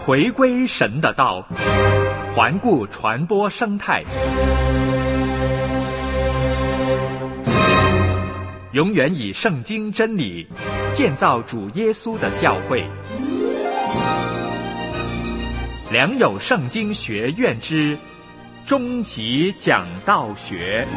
回归神的道，环顾传播生态，永远以圣经真理建造主耶稣的教会。良友圣经学院之终极讲道学。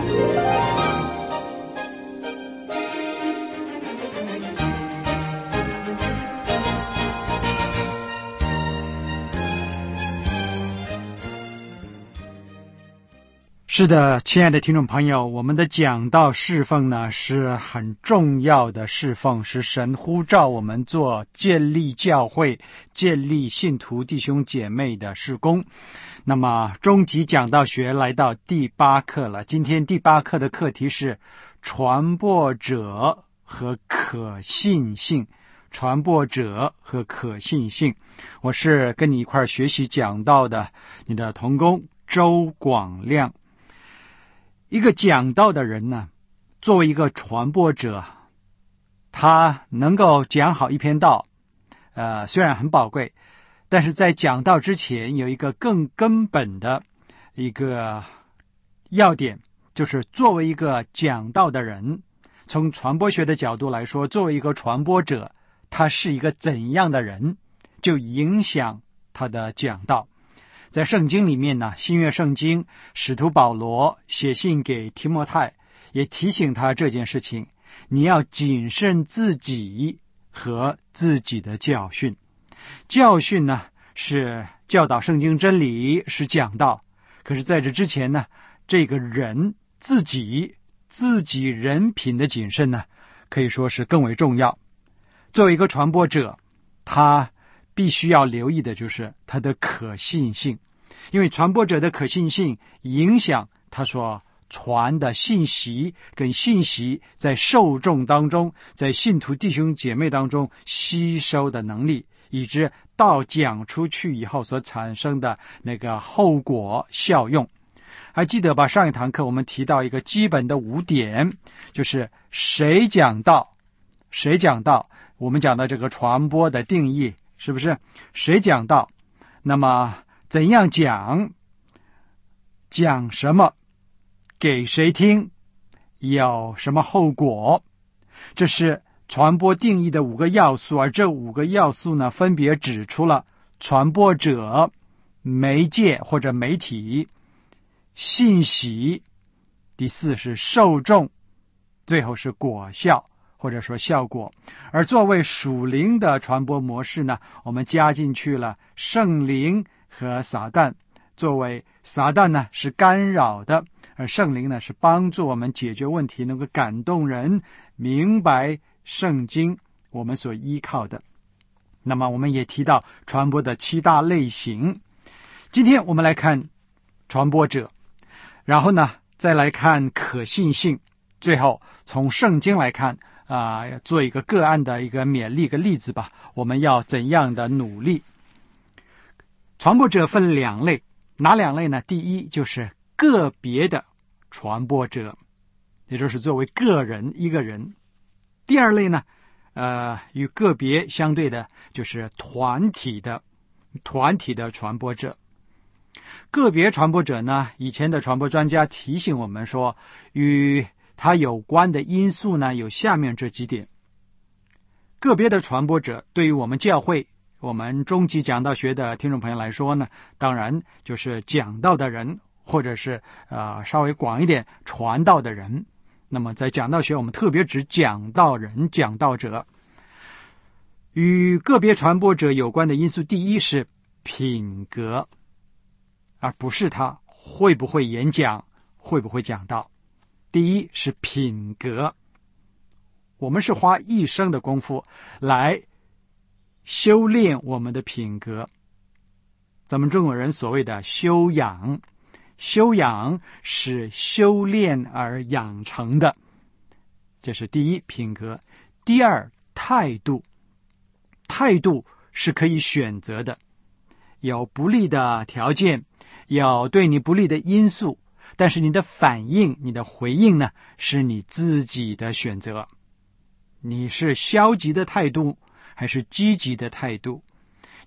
是的，亲爱的听众朋友，我们的讲道侍奉呢是很重要的侍奉，是神呼召我们做建立教会、建立信徒弟兄姐妹的事工。那么终极讲道学来到第8课了，今天第8课的课题是传播者和可信性。传播者和可信性，我是跟你一块学习讲道的你的同工周广亮。一个讲道的人呢，作为一个传播者，他能够讲好一篇道，虽然很宝贵，但是在讲道之前有一个更根本的一个要点，就是作为一个讲道的人，从传播学的角度来说，作为一个传播者，他是一个怎样的人，就影响他的讲道。在圣经里面呢，新约圣经使徒保罗写信给提摩太，也提醒他这件事情，你要谨慎自己和自己的教训。教训呢是教导圣经真理，是讲道，可是在这之前呢，这个人自己人品的谨慎呢，可以说是更为重要。作为一个传播者，他必须要留意的就是他的可信性，因为传播者的可信性影响他所传的信息跟信息在受众当中，在信徒弟兄姐妹当中吸收的能力，以致到讲出去以后所产生的那个后果效用。还记得吧？上一堂课我们提到一个基本的5点，就是谁讲道，我们讲的这个传播的定义，是不是？谁讲道，那么怎样讲，讲什么，给谁听，有什么后果，这是传播定义的5个要素。而这5个要素呢，分别指出了传播者、媒介或者媒体、信息，第4是受众，最后是果效或者说效果。而作为属灵的传播模式呢，我们加进去了圣灵和撒旦。作为撒旦呢是干扰的，而圣灵呢是帮助我们解决问题，能够感动人明白圣经我们所依靠的。那么我们也提到传播的7大类型，今天我们来看传播者，然后呢再来看可信性，最后从圣经来看做一个个案的一个勉励一个例子吧，我们要怎样的努力。传播者分2类，哪2类呢？第一就是个别的传播者，也就是作为个人一个人。第2类呢与个别相对的就是团体的传播者。个别传播者呢，以前的传播专家提醒我们说，与它有关的因素呢有下面这几点。个别的传播者对于我们教会，我们终极讲道学的听众朋友来说呢，当然就是讲道的人，或者是稍微广一点传道的人。那么在讲道学我们特别指讲道人、讲道者。与个别传播者有关的因素，第一是品格，而不是他会不会演讲，会不会讲道。第一是品格，我们是花一生的功夫来修炼我们的品格，咱们中国人所谓的修养，修养是修炼而养成的，这是第一，品格。第2，态度，态度是可以选择的，有不利的条件，有对你不利的因素，但是你的反应，你的回应呢，是你自己的选择。你是消极的态度还是积极的态度？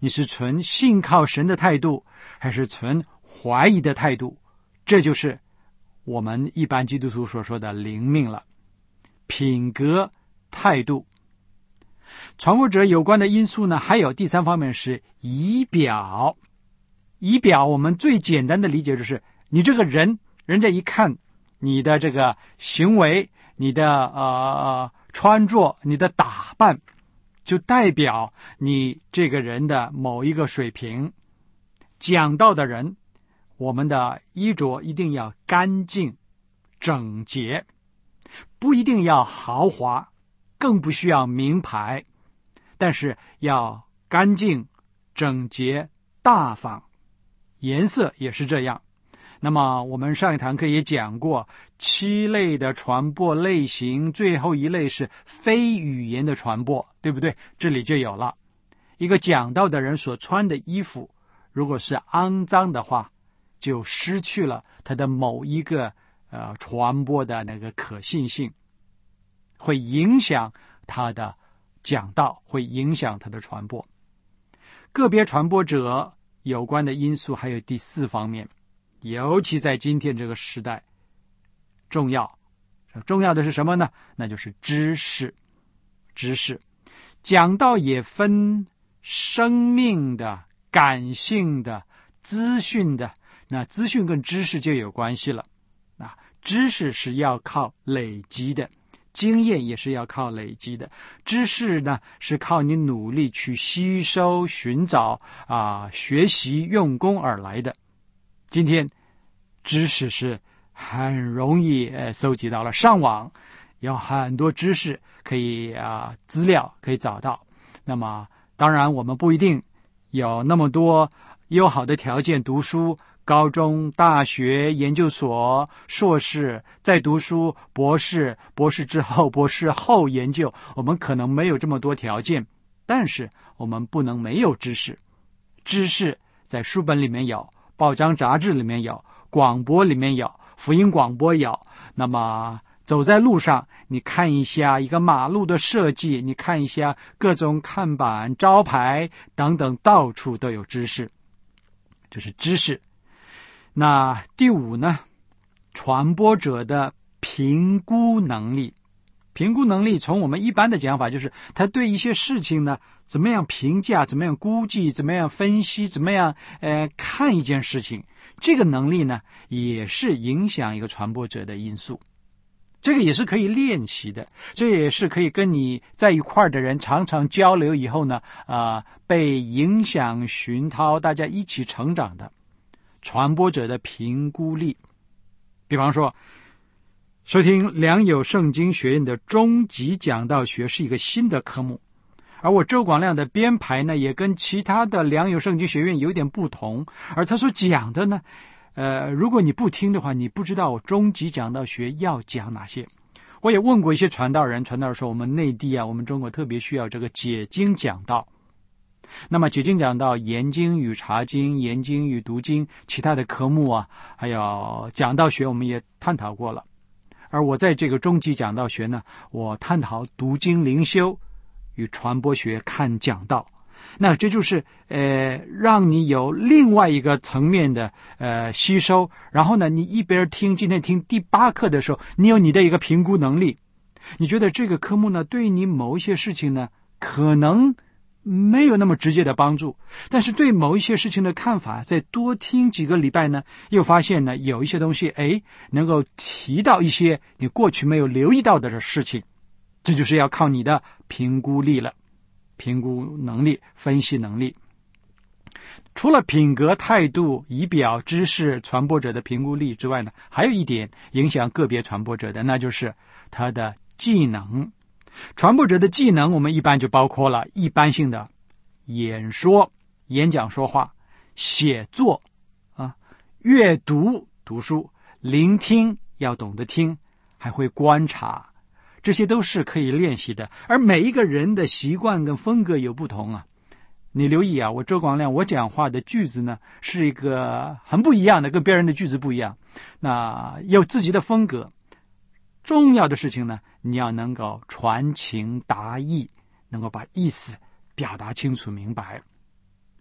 你是存信靠神的态度，还是存怀疑的态度？这就是我们一般基督徒所说的灵命了。品格、态度。传播者有关的因素呢，还有第三方面是仪表。仪表我们最简单的理解就是你这个人家一看你的这个行为，你的穿着，你的打扮，就代表你这个人的某一个水平。讲道的人，我们的衣着一定要干净整洁，不一定要豪华，更不需要名牌，但是要干净整洁大方，颜色也是这样。那么我们上一堂课也讲过7类的传播类型，最后一类是非语言的传播，对不对？这里就有了一个讲道的人所穿的衣服，如果是肮脏的话，就失去了他的某一个传播的那个可信性，会影响他的讲道，会影响他的传播。个别传播者有关的因素还有第4方面，尤其在今天这个时代重要的是什么呢？那就是知识。讲道也分生命的、感性的、资讯的，那资讯跟知识就有关系了。知识是要靠累积的，经验也是要靠累积的，知识呢是靠你努力去吸收、寻找学习、用功而来的。今天知识是很容易搜集到了，上网有很多知识可以资料可以找到。那么当然我们不一定有那么多优好的条件读书，高中、大学、研究所、硕士，再读书博士，博士之后博士后研究，我们可能没有这么多条件，但是我们不能没有知识。知识在书本里面有，报章杂志里面有，广播里面有，福音广播有。那么走在路上，你看一下一个马路的设计，你看一下各种看板、招牌等等，到处都有知识，这是知识。那第5呢，传播者的评估能力。评估能力从我们一般的讲法就是他对一些事情呢怎么样评价，怎么样估计，怎么样分析，怎么样看一件事情，这个能力呢也是影响一个传播者的因素。这个也是可以练习的，这也是可以跟你在一块的人常常交流以后呢被影响熏陶，大家一起成长的。传播者的评估力，比方说收听良友圣经学院的终极讲道学是一个新的科目，而我周广亮的编排呢也跟其他的良友圣经学院有点不同，而他所讲的呢如果你不听的话，你不知道我终极讲道学要讲哪些。我也问过一些传道人说我们内地我们中国特别需要这个解经讲道。那么解经讲道研经与查经、研经与读经，其他的科目还有讲道学我们也探讨过了。而我在这个终极讲道学呢，我探讨读经灵修与传播学看讲道。那这就是让你有另外一个层面的吸收，然后呢你一边听，今天听第8课的时候，你有你的一个评估能力，你觉得这个科目呢对你某一些事情呢可能没有那么直接的帮助，但是对某一些事情的看法，再多听几个礼拜呢，又发现呢有一些东西能够提到一些你过去没有留意到的事情。这就是要靠你的评估力了，评估能力、分析能力。除了品格、态度、仪表、知识、传播者的评估力之外呢，还有一点影响个别传播者的，那就是他的技能。传播者的技能我们一般就包括了一般性的演说、演讲说话、写作阅读读书、聆听要懂得听，还会观察，这些都是可以练习的。而每一个人的习惯跟风格有不同你留意我周广亮我讲话的句子呢是一个很不一样的，跟别人的句子不一样，那有自己的风格。重要的事情呢，你要能够传情达意，能够把意思表达清楚明白。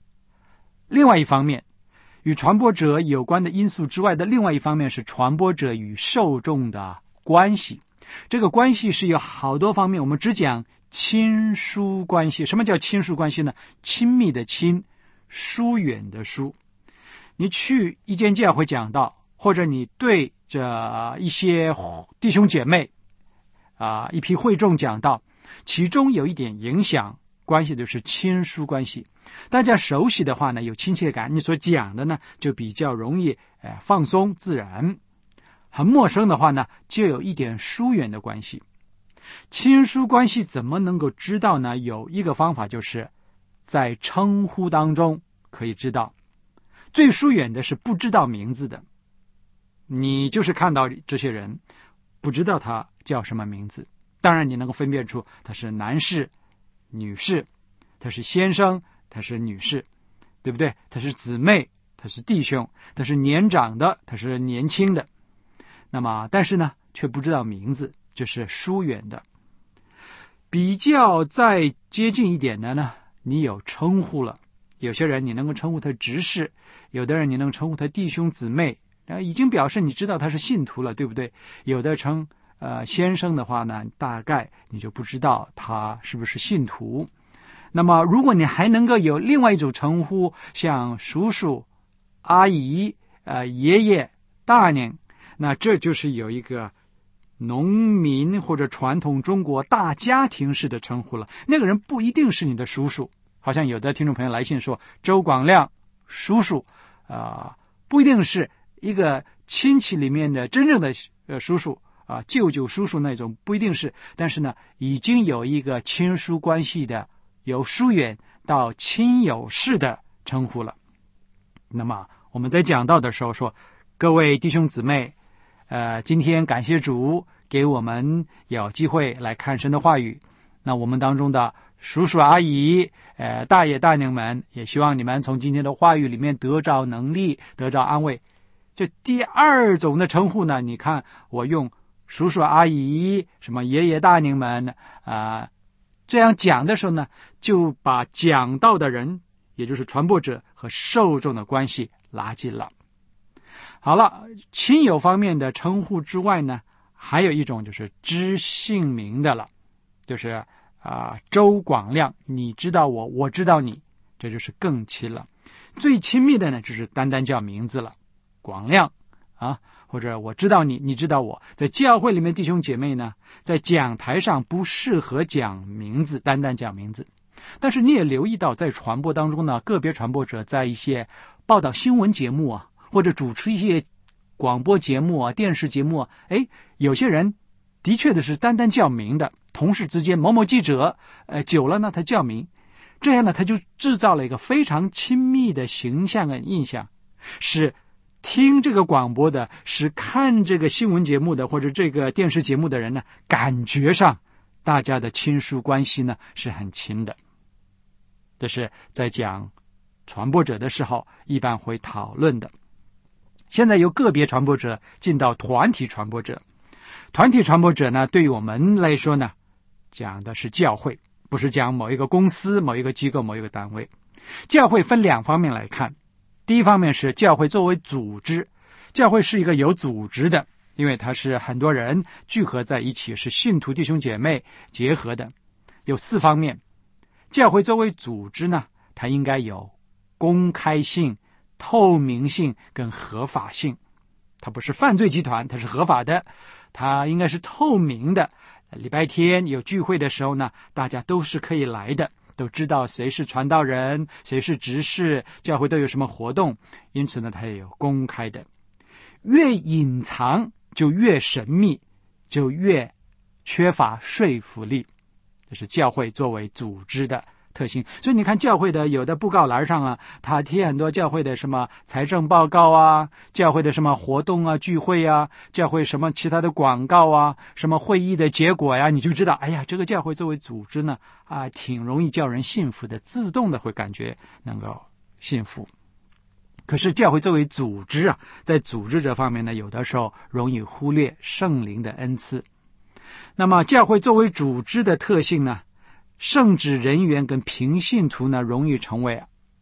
另外一方面，与传播者有关的因素之外的另外一方面是传播者与受众的关系。这个关系是有好多方面，我们只讲亲疏关系。什么叫亲疏关系呢？亲密的亲，疏远的疏。你去一间教会讲道，或者你对着一些弟兄姐妹一批会众讲道，其中有一点影响关系就是亲疏关系。大家熟悉的话呢，有亲切感，你所讲的呢就比较容易放松自然。很陌生的话呢，就有一点疏远的关系。亲疏关系怎么能够知道呢？有一个方法，就是在称呼当中可以知道。最疏远的是不知道名字的，你就是看到这些人不知道他叫什么名字，当然你能够分辨出他是男士女士，他是先生他是女士，对不对？他是姊妹他是弟兄，他是年长的他是年轻的。那么但是呢却不知道名字，就是疏远的。比较再接近一点的呢，你有称呼了，有些人你能够称呼他执事，有的人你能称呼他弟兄姊妹，已经表示你知道他是信徒了，对不对？有的称先生的话呢，大概你就不知道他是不是信徒。那么如果你还能够有另外一种称呼，像叔叔阿姨爷爷大娘，那这就是有一个农民或者传统中国大家庭式的称呼了。那个人不一定是你的叔叔，好像有的听众朋友来信说周广亮叔叔不一定是一个亲戚里面的真正的叔叔舅舅叔叔那种，不一定是，但是呢已经有一个亲疏关系的，由疏远到亲友式的称呼了。那么我们在讲道的时候说，各位弟兄姊妹今天感谢主给我们有机会来看神的话语，那我们当中的叔叔阿姨大爷大娘们，也希望你们从今天的话语里面得着能力，得着安慰。这第二种的称呼呢，你看我用叔叔阿姨什么爷爷大娘们这样讲的时候呢，就把讲道的人也就是传播者和受众的关系拉近了。好了，亲友方面的称呼之外呢，还有一种就是知姓名的了，就是周广亮，你知道我，我知道你，这就是更亲了。最亲密的呢，就是单单叫名字了，广亮或者我知道你，你知道我。在教会里面弟兄姐妹呢，在讲台上不适合讲名字，单单讲名字。但是你也留意到，在传播当中呢，个别传播者在一些报道新闻节目或者主持一些广播节目电视节目有些人的确的是单单叫名的，同事之间某某记者久了呢他叫名，这样呢他就制造了一个非常亲密的形象和印象，是听这个广播的，是看这个新闻节目的或者这个电视节目的人呢，感觉上大家的亲疏关系呢是很亲的。这是在讲传播者的时候一般会讨论的。现在由个别传播者进到团体传播者。团体传播者呢，对于我们来说呢，讲的是教会，不是讲某一个公司、某一个机构、某一个单位。教会分两方面来看，第一方面是教会作为组织，教会是一个有组织的，因为它是很多人聚合在一起，是信徒弟兄姐妹结合的。有4方面，教会作为组织呢，它应该有公开性、透明性跟合法性。它不是犯罪集团，它是合法的，它应该是透明的。礼拜天有聚会的时候呢，大家都是可以来的，都知道谁是传道人，谁是执事，教会都有什么活动，因此呢它也有公开的。越隐藏就越神秘，就越缺乏说服力，这是教会作为组织的特性。所以你看教会的有的布告栏上他贴很多教会的什么财政报告教会的什么活动聚会教会什么其他的广告什么会议的结果你就知道，这个教会作为组织呢挺容易叫人信服的，自动的会感觉能够信服。可是教会作为组织在组织这方面呢，有的时候容易忽略圣灵的恩赐。那么教会作为组织的特性呢，圣职人员跟平信徒呢，容易成为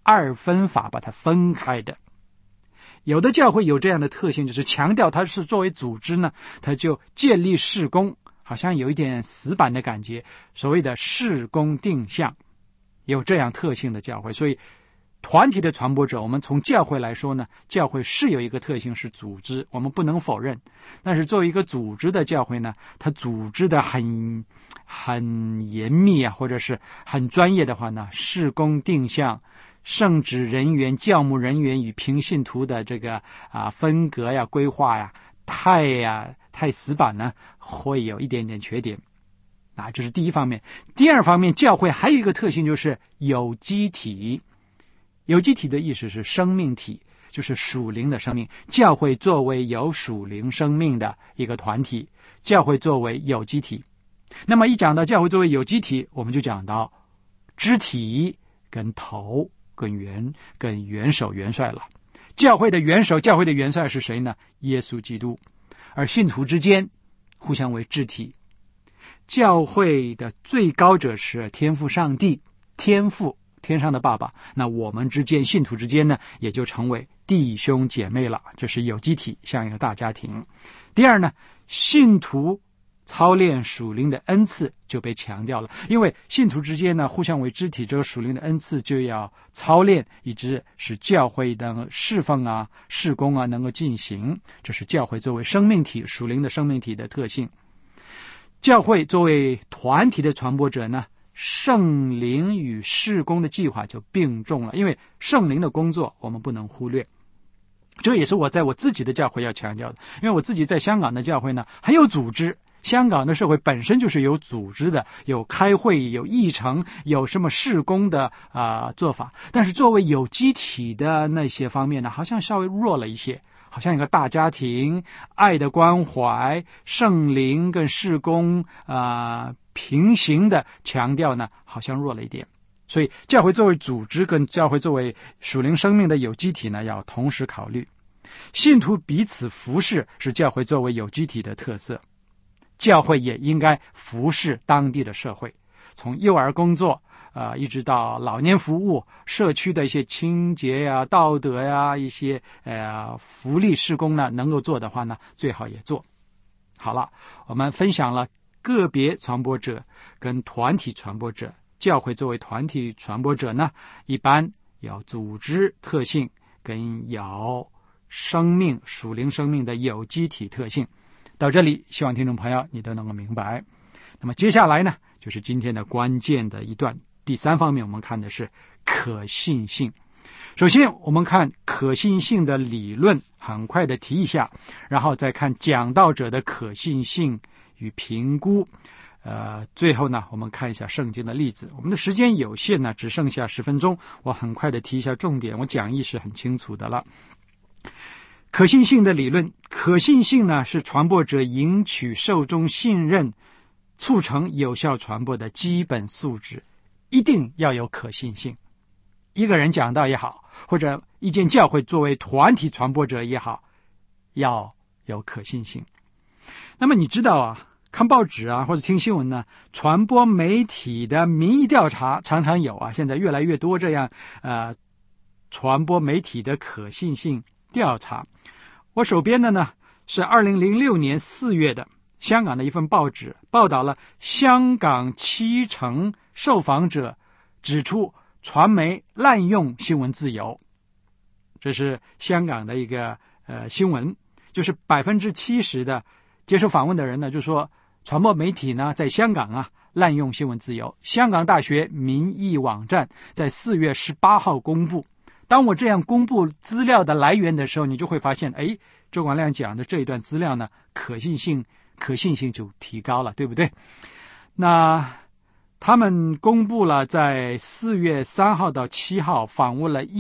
二分法把它分开的。有的教会有这样的特性，就是强调它是作为组织呢，它就建立事工，好像有一点死板的感觉，所谓的事工定向，有这样特性的教会。所以团体的传播者，我们从教会来说呢，教会是有一个特性是组织，我们不能否认。但是作为一个组织的教会呢，它组织的很严密啊，或者是很专业的话呢，事工定向，圣职人员、教牧人员与平信徒的这个分隔呀、规划呀，太死板呢，会有一点点缺点。这是第一方面。第二方面，教会还有一个特性就是有机体。有机体的意思是生命体，就是属灵的生命。教会作为有属灵生命的一个团体，教会作为有机体。那么一讲到教会作为有机体，我们就讲到肢体跟头跟元首元帅了。教会的元首、教会的元帅是谁呢？耶稣基督。而信徒之间互相为肢体。教会的最高者是天父上帝，天父，天上的爸爸。那我们之间，信徒之间呢，也就成为弟兄姐妹了，这是有机体，像一个大家庭。第二呢，信徒操练属灵的恩赐就被强调了，因为信徒之间呢互相为肢体，这个属灵的恩赐就要操练，以致使教会的侍奉啊、事工啊能够进行。这是教会作为生命体、属灵的生命体的特性。教会作为团体的传播者呢，圣灵与事工的计划就并重了，因为圣灵的工作我们不能忽略。这也是我在我自己的教会要强调的，因为我自己在香港的教会呢很有组织，香港的社会本身就是有组织的，有开会、有议程、有什么事工的做法。但是作为有机体的那些方面呢，好像稍微弱了一些，好像一个大家庭、爱的关怀、圣灵跟事工平行的强调呢，好像弱了一点。所以教会作为组织跟教会作为属灵生命的有机体呢，要同时考虑。信徒彼此服侍是教会作为有机体的特色，教会也应该服侍当地的社会，从幼儿工作一直到老年服务、社区的一些清洁呀、道德呀、一些福利事工呢，能够做的话呢，最好也做。好了，我们分享了个别传播者跟团体传播者。教会作为团体传播者呢，一般有组织特性跟有生命、属灵生命的有机体特性。到这里，希望听众朋友你都能够明白。那么接下来呢，就是今天的关键的一段。第三方面，我们看的是可信性。首先，我们看可信性的理论，很快的提一下，然后再看讲道者的可信性与评估。最后呢，我们看一下圣经的例子。我们的时间有限呢，只剩下10分钟，我很快的提一下重点，我讲义是很清楚的了。可信性的理论，可信性呢是传播者赢取受众信任、促成有效传播的基本素质，一定要有可信性。一个人讲道也好，或者一间教会作为团体传播者也好，要有可信性。那么你知道看报纸或者听新闻呢，传播媒体的民意调查常常有现在越来越多这样传播媒体的可信性调查。我手边的呢是2006年4月的香港的一份报纸，报道了香港70%受访者指出传媒滥用新闻自由。这是香港的一个新闻，就是70%的接受访问的人呢就说传播媒体呢在香港滥用新闻自由。香港大学民意网站在4月18号公布。当我这样公布资料的来源的时候，你就会发现周广亮讲的这一段资料呢，可信性就提高了，对不对？那他们公布了在4月3号到7号访问了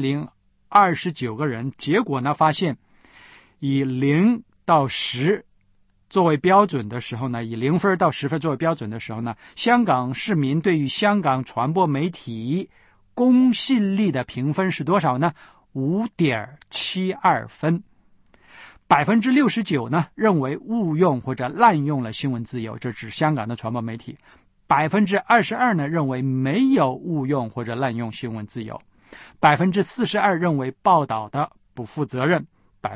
1029个人，结果呢发现以0到10作为标准的时候呢，以0分到10分作为标准的时候呢，香港市民对于香港传播媒体公信力的评分是多少呢？ 5.72 分。69% 呢认为误用或者滥用了新闻自由，这指香港的传播媒体。22% 呢认为没有误用或者滥用新闻自由。 42%认为报道的不负责任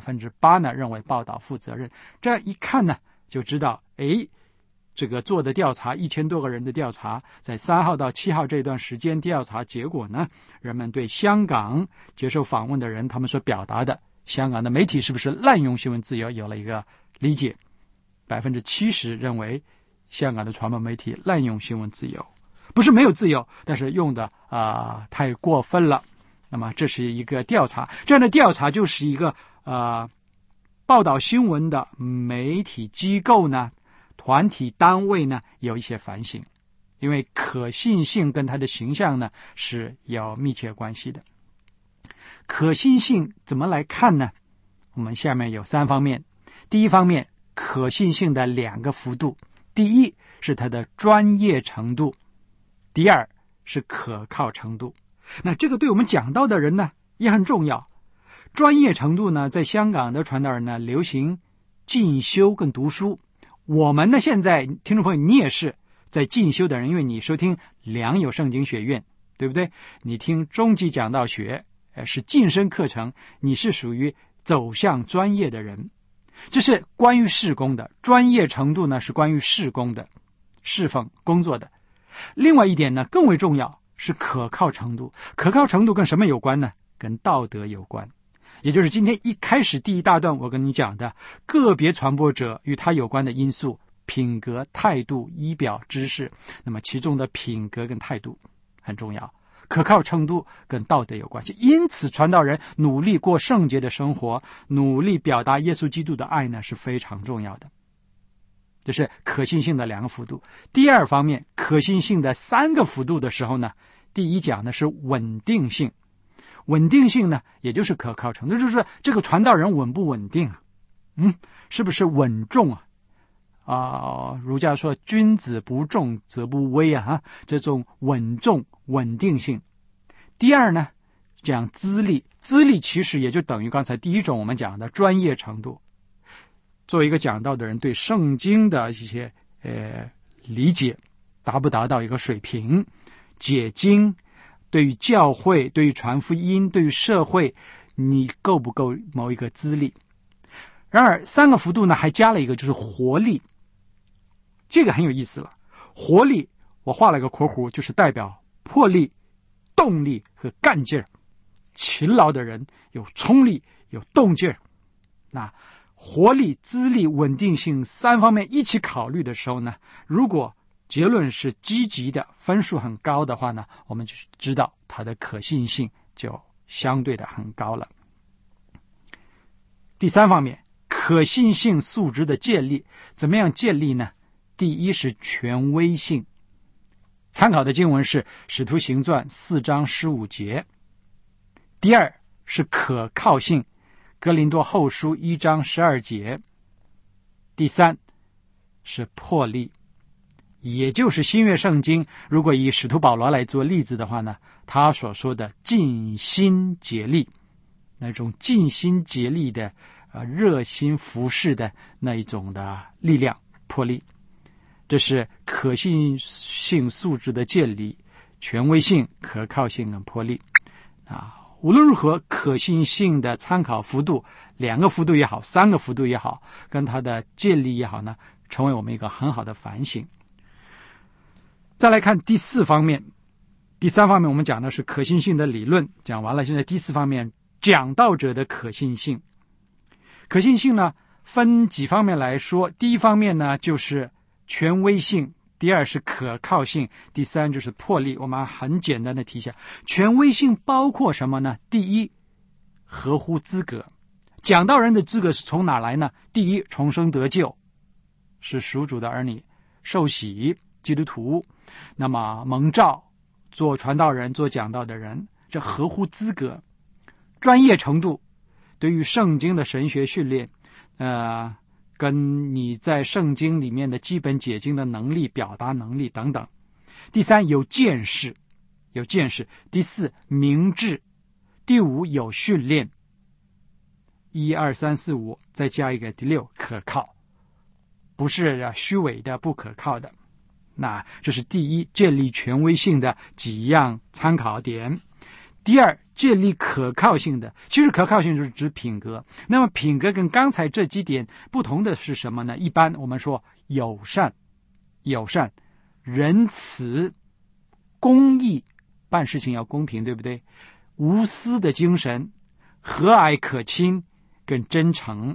，8%呢认为报道负责任。这样一看呢，就知道，这个做的调查1000多个人的调查，在3号到7号这段时间调查结果呢，人们对香港接受访问的人他们所表达的香港的媒体是不是滥用新闻自由有了一个理解。70%认为香港的传播媒体滥用新闻自由，不是没有自由，但是用的太过分了。那么这是一个调查，这样的调查就是一个报道新闻的媒体机构呢，团体单位呢有一些反省，因为可信性跟它的形象呢是有密切关系的。可信性怎么来看呢？我们下面有3方面。第一方面，可信性的2个幅度，第一是它的专业程度，第二是可靠程度。那这个对我们讲道的人呢也很重要。专业程度呢，在香港的传道人呢流行进修跟读书。我们呢现在听众朋友，你也是在进修的人，因为你收听良友圣经学院，对不对？你听中级讲道学是晋升课程，你是属于走向专业的人。这是关于事工的，专业程度呢是关于事工的，侍奉工作的。另外一点呢更为重要，是可靠程度。可靠程度跟什么有关呢？跟道德有关。也就是今天一开始第一大段我跟你讲的个别传播者与他有关的因素，品格、态度、仪表、知识。那么其中的品格跟态度很重要，可靠程度跟道德有关系。因此传道人努力过圣洁的生活，努力表达耶稣基督的爱呢是非常重要的。这是可信性的2个幅度。第二方面，可信性的3个幅度的时候呢，第一讲的是稳定性。稳定性呢也就是可靠程度，就是这个传道人稳不稳定啊？是不是稳重啊？儒家说君子不重则不威啊，这种稳重稳定性。第二呢，讲资历。资历其实也就等于刚才第一种我们讲的专业程度。作为一个讲道的人，对圣经的一些理解达不达到一个水平，解经，对于教会，对于传福音，对于社会，你够不够某一个资历。然而3个幅度呢还加了一个，就是活力。这个很有意思了。活力我画了个括弧，就是代表魄力、动力和干劲儿。勤劳的人有冲力，有动劲儿。那活力、资历、稳定性3方面一起考虑的时候呢，如果结论是积极的，分数很高的话呢，我们就知道它的可信性就相对的很高了。第3方面，可信性素质的建立。怎么样建立呢？第一是权威性。参考的经文是使徒行传4章15节。第二是可靠性，哥林多后书1章12节。第3是魄力，也就是新约圣经，如果以使徒保罗来做例子的话呢，他所说的尽心竭力，那种尽心竭力的热心服侍的那一种的力量，魄力。这是可信性素质的建立，权威性、可靠性跟魄力无论如何，可信性的参考幅度，2个幅度也好，3个幅度也好，跟它的建立也好呢，成为我们一个很好的反省。再来看第4方面。第3方面我们讲的是可信性的理论，讲完了，现在第4方面，讲道者的可信性。可信性呢分几方面来说。第一方面呢就是权威性，第2是可靠性，第3就是魄力。我们很简单的提一下，权威性包括什么呢？第一，合乎资格。讲道人的资格是从哪来呢？第一，重生得救，是属主的儿女，受洗基督徒，那么蒙召做传道人，做讲道的人，这合乎资格。专业程度，对于圣经的神学训练，跟你在圣经里面的基本解经的能力、表达能力等等。第3，有见识，有见识。第4，明智。第5，有训练。1、2、3、4、5，再加一个第6，可靠，不是虚伪的、不可靠的。那这是第一，建立权威性的几样参考点。第第二，建立可靠性的，其实可靠性就是指品格。那么品格跟刚才这几点不同的是什么呢？一般我们说友善、仁慈、公义，办事情要公平，对不对？无私的精神、和蔼可亲跟真诚。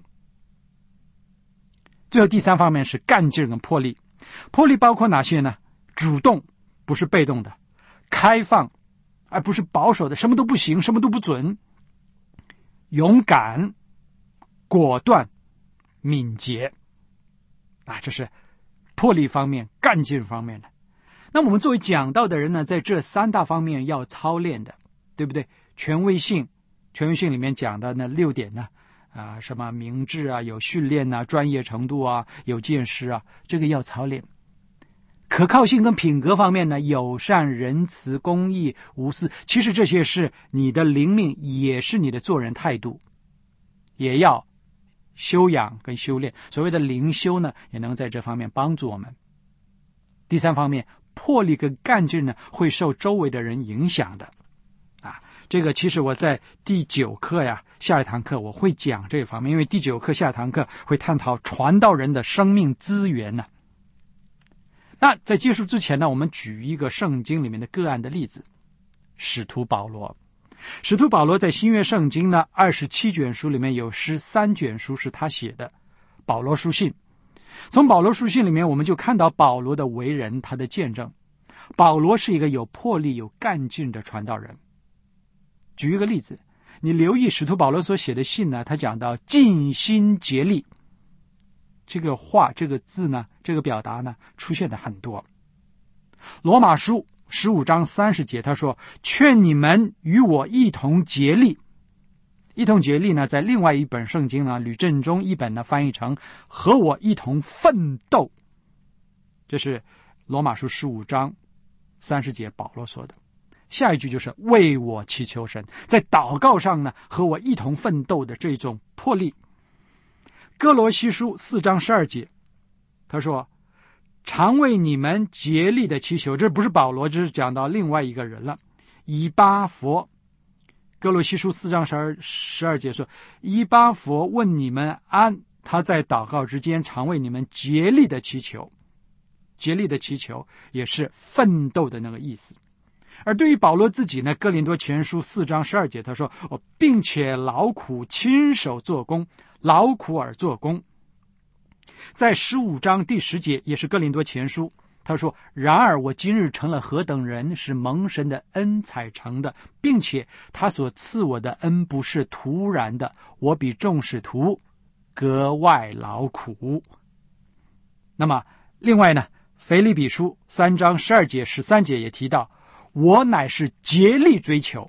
最后第三方面是干劲跟魄力。魄力包括哪些呢？主动，不是被动的；开放，而不是保守的，什么都不行，什么都不准；勇敢、果断、敏捷。这是魄力方面、干劲方面的。那我们作为讲道的人呢，在这三大方面要操练的，对不对？权威性里面讲的那6点呢，什么明智啊，有训练啊，专业程度啊，有见识啊，这个要操练。可靠性跟品格方面呢，友善、仁慈、公义、无私，其实这些是你的灵命，也是你的做人态度，也要修养跟修炼。所谓的灵修呢，也能在这方面帮助我们。第三方面，魄力跟干劲呢，会受周围的人影响的。这个其实我在第9课下一堂课我会讲这方面，因为第9课下一堂课会探讨传道人的生命资源呢。那在结束之前呢，我们举一个圣经里面的个案的例子。使徒保罗在新约圣经呢27卷书里面有13卷书是他写的保罗书信。从保罗书信里面我们就看到保罗的为人，他的见证。保罗是一个有魄力有干劲的传道人。举一个例子，你留意使徒保罗所写的信呢，他讲到尽心竭力，这个话这个字呢，这个表达呢出现的很多。罗马书15章30节他说，劝你们与我一同竭力。一同竭力呢，在另外一本圣经呢，吕振中一本呢翻译成和我一同奋斗。这是罗马书15章30节保罗说的。下一句就是为我祈求神，在祷告上呢和我一同奋斗的这种魄力。哥罗西书4章12节他说，常为你们竭力的祈求。这不是保罗，这是讲到另外一个人了。以巴弗，哥罗西书4章12节说，以巴弗问你们安，他在祷告之间常为你们竭力的祈求。竭力的祈求也是奋斗的那个意思。而对于保罗自己呢，哥林多前书4章12节他说，并且劳苦亲手做工，劳苦而做工。在15章第10节也是哥林多前书，他说，然而我今日成了何等人，是蒙神的恩才成的，并且他所赐我的恩不是突然的，我比众使徒格外劳苦。那么另外呢，腓立比书3章12节13节也提到，我乃是竭力追求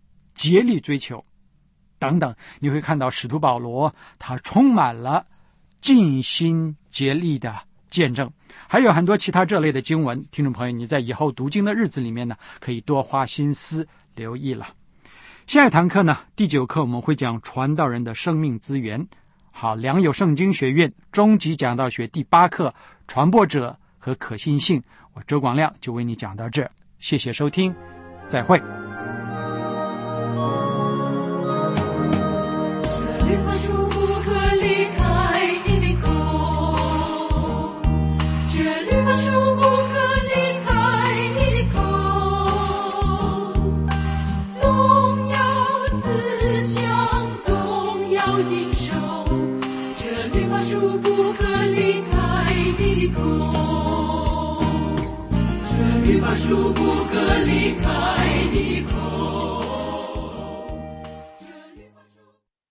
等等。你会看到使徒保罗他充满了尽心竭力的见证。还有很多其他这类的经文，听众朋友你在以后读经的日子里面呢，可以多花心思留意了。下一堂课呢，第9课我们会讲传道人的生命资源。好，良友圣经学院终极讲道学第8课，传播者和可信性，我周广亮就为你讲到这儿。谢谢收听，再会。 这律法书不可离开你的口，这律法书不可离开你的口，总要思想，总要谨守，这律法书不可离开你的口，这律法书不可离开你口。